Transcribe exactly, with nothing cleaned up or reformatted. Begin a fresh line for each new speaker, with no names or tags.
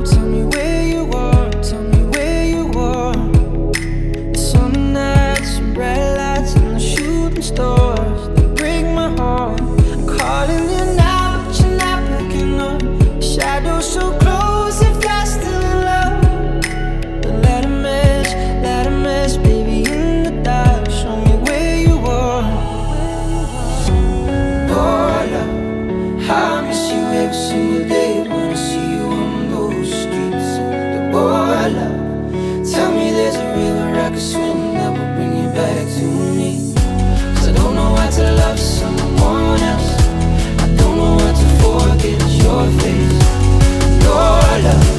now. Tell me where you are, tell me where you are. The summer nights and red lights and the shooting stars, they break my heart. I'm calling you now, but you're not picking up. Shadows so close, if you're still in love. But let a mess, let a mess, baby, in the dark. Show me where you are. Oh, love, I miss you every single day when I see you on those streets. Oh, love,